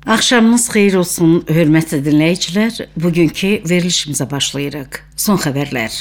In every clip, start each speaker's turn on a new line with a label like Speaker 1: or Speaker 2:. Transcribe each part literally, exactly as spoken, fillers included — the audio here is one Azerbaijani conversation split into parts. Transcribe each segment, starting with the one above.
Speaker 1: Axşamınız xeyir olsun, hörmətli dinləyicilər. Bugünkü verilişimizə başlayırıq. Son xəbərlər.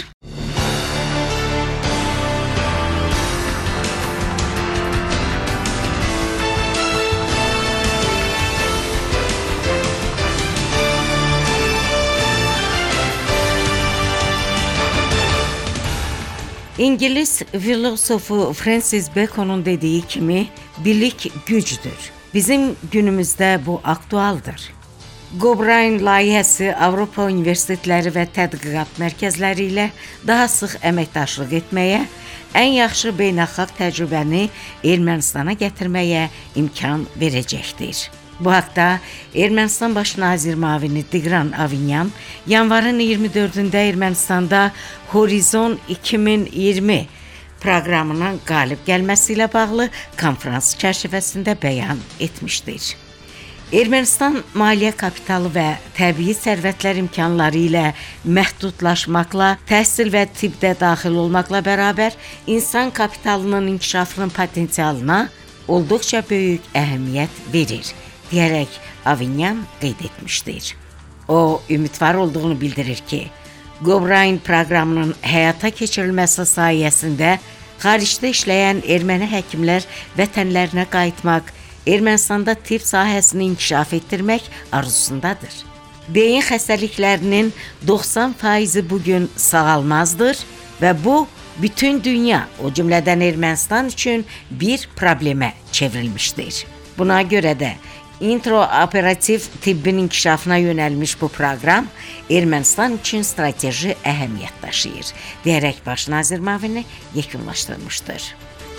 Speaker 1: İngilis filosofu Francis Bacon'un dediyi kimi, bilik gücdür. Bizim günümüzdə bu aktualdır. Cochrane layihəsi Avropa universitetləri və tədqiqat mərkəzləri ilə daha sıx əməkdaşlıq etməyə, ən yaxşı beynəlxalq təcrübəni Ermənistana gətirməyə imkan verəcəkdir. Bu haqda Ermənistan baş nazir müavini Tigran Avinyan yanvarın iyirmi dördündə Ermənistanda Horizon iki min iyirmi proqramının qalib gəlməsi ilə bağlı konferans çərçivəsində bəyan etmişdir. Ermənistan maliyyə kapitalı və təbii sərvətlər imkanları ilə məhdudlaşmaqla, təhsil və tibbdə daxil olmaqla bərabər insan kapitalının inkişafının potensialına olduqca böyük əhəmiyyət verir, deyərək Avinyan qeyd etmişdir. O, ümidvar olduğunu bildirir ki, Cochrane proqramının həyata keçirilməsi sayəsində xaricdə işləyən erməni həkimlər vətənlərinə qayıtmaq, Ermənistanda tibb sahəsini inkişaf etdirmək arzusundadır. Beyin xəstəliklərinin doxsan faizi bugün sağalmazdır və bu, bütün dünya, o cümlədən Ermənistan üçün bir problemə çevrilmişdir. Buna görə də intraoperativ tibbin inkişafına yönəlmiş bu proqram Ermənistan üçün strateji əhəmiyyət daşıyır, deyərək baş nazir müavini yekunlaşdırmışdır.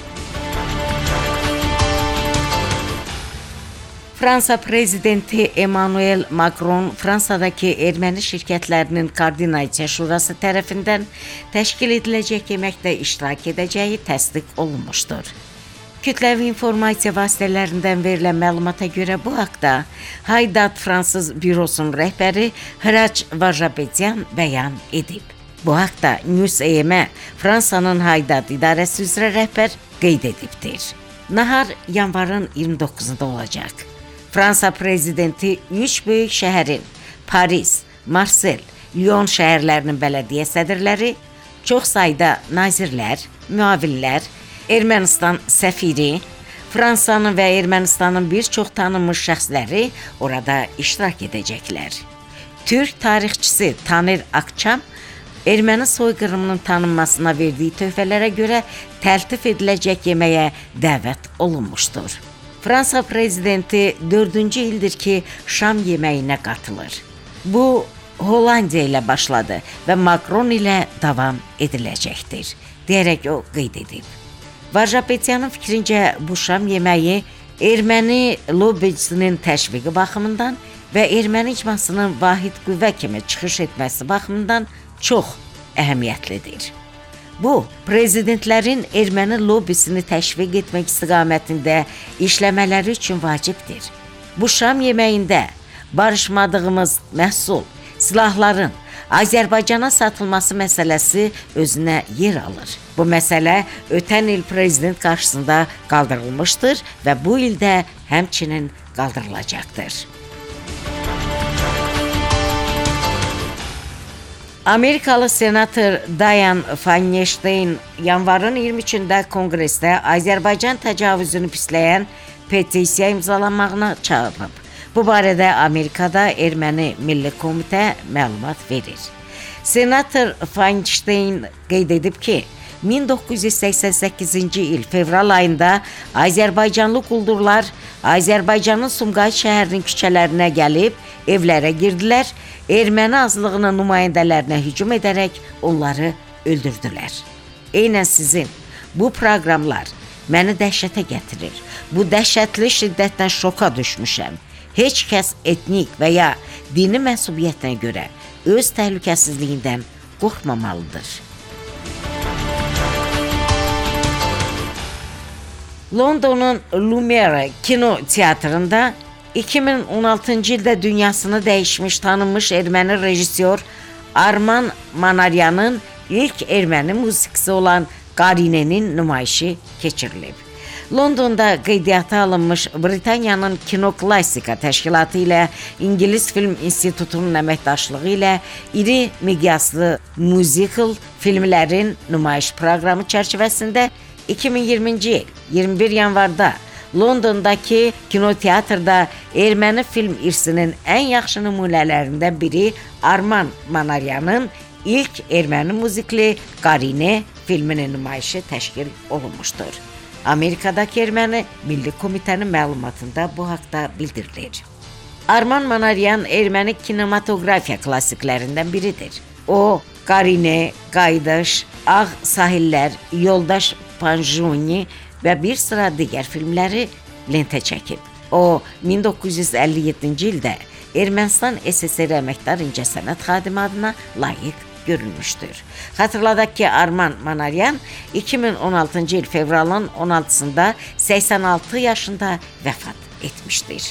Speaker 1: Fransa prezidenti Emmanuel Macron Fransadakı erməni şirkətlərinin koordinasiya şurası tərəfindən təşkil ediləcək yeməkdə iştirak edəcəyi təsdiq olunmuşdur. Kütləvi informasiya vasitələrindən verilən məlumata görə bu haqda Haydat Fransız bürosunun rəhbəri Hrac Vajapetyan bəyan edib. Bu haqda News A M-ə Fransanın Haydat idarəsi üzrə rəhbər qeyd edibdir. Nahar yanvarın iyirmi doqquzunda olacaq. Fransa prezidenti üç böyük şəhərin Paris, Marsel, Lyon şəhərlərinin bələdiyyə sədrləri, çox sayda nazirlər, müavinlər, Ermənistan səfiri, Fransanın və Ermənistanın bir çox tanınmış şəxsləri orada iştirak edəcəklər. Türk tarixçisi Taner Akçam, erməni soyqırımının tanınmasına verdiyi töhfələrə görə təltif ediləcək yeməyə dəvət olunmuşdur. Fransa prezidenti dördüncü ildir ki, şam yeməyinə qatılır. Bu, Hollandiya ilə başladı və Macron ilə davam ediləcəkdir, deyərək o qeyd edib. Vajapetyanın fikrincə bu şam yeməyi erməni lobbisinin təşviqi baxımından və erməni icmasının vahid qüvvə kimi çıxış etməsi baxımından çox əhəmiyyətlidir. Bu, prezidentlərin erməni lobbisini təşviq etmək istiqamətində işləmələri üçün vacibdir. Bu şam yeməyində barışmadığımız məhsul, silahların Azərbaycana satılması məsələsi özünə yer alır. Bu məsələ ötən il prezident qarşısında qaldırılmışdır və bu ildə həmçinin qaldırılacaqdır. Amerikalı senator Dianne Feinstein yanvarın iyirmi üçündə konqresdə Azərbaycan təcavüzünü pisləyən petisiya imzalanmağına çağırıb. Bu barədə Amerikada Erməni Milli Komitə məlumat verir. Senator Feinstein qeyd edib ki, min doqquz yüz səksən səkkizinci il fevral ayında Azərbaycanlı quldurlar Azərbaycanın Sumqayıt şəhərinin küçələrinə gəlib, evlərə girdilər, erməni azlığının nümayəndələrinə hücum edərək onları öldürdülər. Eynən sizin bu proqramlar məni dəhşətə gətirir. Bu dəhşətli şiddətdən şoka düşmüşəm. Heç kəs etnik və ya dini mənsubiyyətinə görə öz təhlükəsizliyindən qorxmamalıdır. Londonun Lumiere kino teatrında iki min on altıncı ildə dünyasını dəyişmiş tanınmış erməni rejissor Arman Manaryanın ilk erməni musiqisi olan Qarinenin nümayişi keçirilib. Londonda qeydiyyata alınmış Britaniyanın Kino Klassika təşkilatı ilə İngilis Film İnstitutunun əməkdaşlığı ilə iri miqyaslı musical filmlərin nümayiş proqramı çərçivəsində iki min iyirminci il iyirmi bir yanvarda Londondakı kinoteatrda erməni film irsinin ən yaxşı nümunələrindən biri Arman Manaryanın ilk erməni muzikli Qarine filminin nümayişi təşkil olunmuşdur. Amerikadakı Erməni Milli Komitənin məlumatında bu haqda bildirilir. Arman Manaryan erməni kinematografiya klassiklərindən biridir. O, Qarine, Qayıdış, Ağ Sahillər, Yoldaş Panjuni və bir sıra digər filmləri lentə çəkib. O, min doqquz yüz əlli yeddinci ildə Ermənistan S S R əməkdar incəsənət xadimi adına layiq görülmüşdür. Xatırladaq ki, Arman Manaryan iki min on altıncı il fevralın on altısında səksən altı yaşında vəfat etmişdir.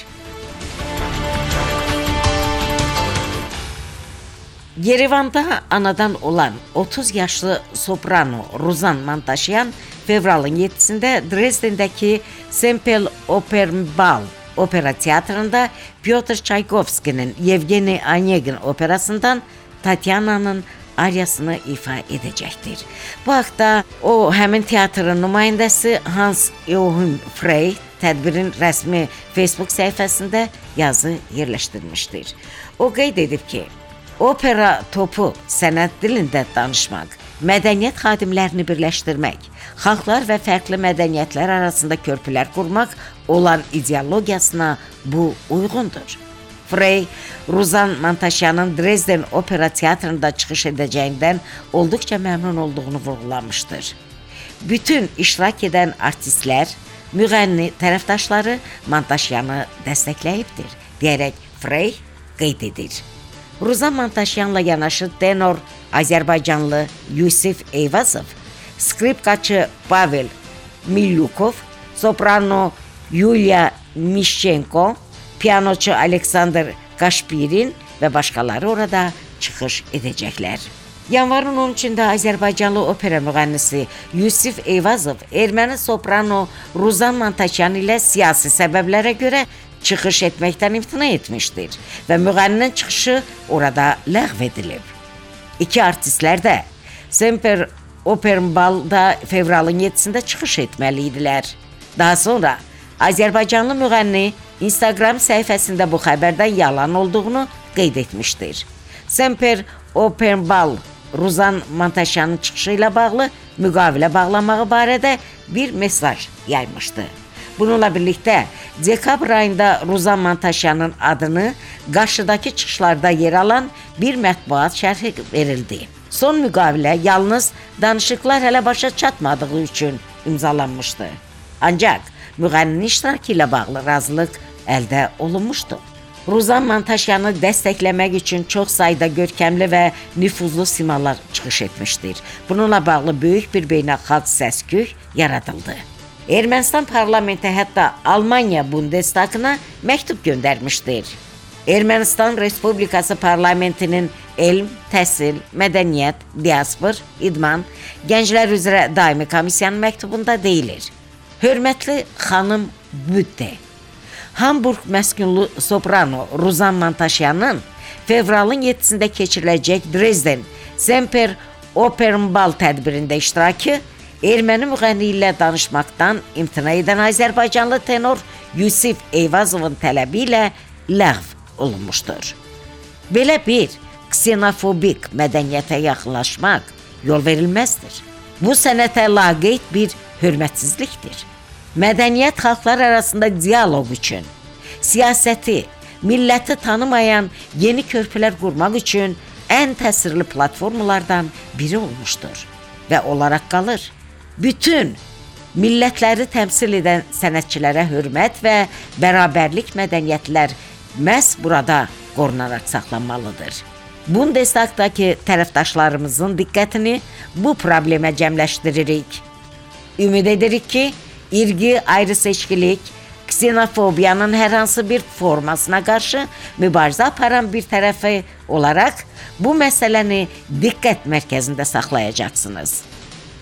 Speaker 1: Yerevanda anadan olan otuz yaşlı soprano Ruzan Mantaşyan fevralın yeddisində Dresdendəki Sempel Opernbal opera teatrında Pyotr Çaykovskinin Yevgeni Onegin operasından Tatyana'nın aryasını ifa edəcəkdir. Bu haqda o, həmin teatrın nümayəndəsi Hans-Joachim Frey tədbirin rəsmi Facebook səhifəsində yazı yerləşdirmişdir. O qeyd edib ki, opera topu sənət dilində danışmaq, mədəniyyət xadimlərini birləşdirmək, xalqlar və fərqli mədəniyyətlər arasında körpülər qurmaq olan ideologiyasına bu uyğundur. Frey, Ruzan Mantaşyanın Dresden Opera Teatrında çıxış edəcəyindən olduqca məmnun olduğunu vurğulamışdır. Bütün iştirak edən artistlər, müğənni tərəfdaşları Mantaşyanı dəstəkləyibdir, deyərək Frey qeyd edir. Ruzan Mantaşyanla yanaşı tenor Azərbaycanlı Yusif Eyvazov, skripkaçı Pavel Milyukov, soprano Yuliya Mişchenko, piyanoçu Aleksandr Qaşpirin və başqaları orada çıxış edəcəklər. Yanvarın on üçündə Azərbaycanlı opera müğənnisi Yusif Eyvazov erməni soprano Ruzan Mantaşyan ilə siyasi səbəblərə görə çıxış etməkdən imtina etmişdir və müğənninin çıxışı orada ləğv edilib. İki artistlər də Semper Opernbalda fevralın yeddisində çıxış etməli idilər. Daha sonra Azərbaycanlı müğənni Instagram səhifəsində bu xəbərdən yalan olduğunu qeyd etmişdir. Semper Opernbal Ruzan Mantaşyanın çıxışı ilə bağlı müqavilə bağlamağı barədə bir mesaj yaymışdı. Bununla birlikdə dekabr ayında Ruzan Mantaşyanın adını qarşıdakı çıxışlarda yer alan bir mətbuat şərhi verildi. Son müqavilə yalnız danışıqlar hələ başa çatmadığı üçün imzalanmışdı. Ancaq müğənninin iştirakı ilə bağlı razılıq əldə olunmuşdu. Ruzan Mantaşyanı dəstəkləmək üçün çox sayda görkəmli və nüfuzlu simalar çıxış etmişdir. Bununla bağlı böyük bir beynəlxalq səs-küy yaradıldı. Ermənistan parlamenti hətta Almaniya Bundestagına məktub göndərmişdir. Ermənistan Respublikası parlamentinin elm, təhsil, mədəniyyət, diaspor, idman, gənclər üzrə daimi komissiyanın məktubunda deyilir. Hörmətli xanım Bütte, Hamburg məskunlu soprano Ruzan Mantaşyanın fevralın yeddisində keçiriləcək Dresden Semper Opernbal tədbirində iştirakı erməni müğənni ilə danışmaqdan imtina edən Azərbaycanlı tenor Yusif Eyvazovun tələbi ilə ləğv olunmuşdur. Belə bir ksenofobik mədəniyyətə yaxınlaşmaq yol verilməzdir. Bu sənətə laqeyd bir hörmətsizlikdir. Mədəniyyət xalqlar arasında dialoq üçün, siyasəti, milləti tanımayan yeni körpülər qurmaq üçün ən təsirli platformalardan biri olmuşdur və olaraq qalır. Bütün millətləri təmsil edən sənətçilərə hörmət və bərabərlik mədəniyyətlər məhz burada qorunaraq saxlanmalıdır. Bundestagdakı tərəfdaşlarımızın diqqətini bu problemə cəmləşdiririk. Ümid edirik ki, irqi, ayrıseçkilik, ksenofobiyanın hər hansı bir formasına qarşı mübarizə aparan bir tərəfi olaraq bu məsələni diqqət mərkəzində saxlayacaqsınız.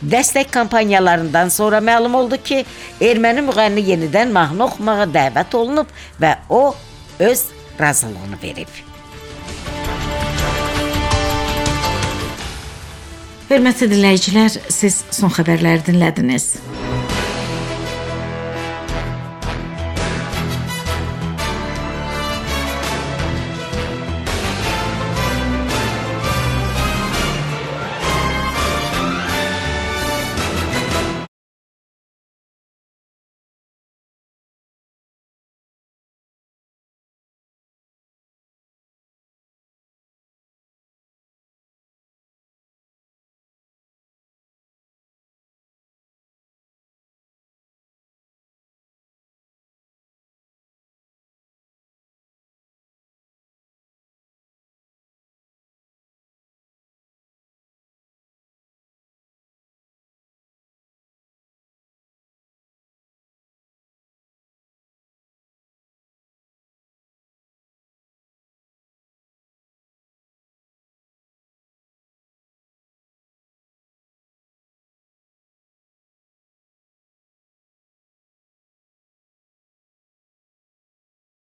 Speaker 1: Dəstək kampaniyalarından sonra məlum oldu ki, erməni müğənni yenidən mahnı oxumağa dəvət olunub və o öz razılığını verib. Hörmətli dinləyicilər, siz son xəbərləri dinlədiniz.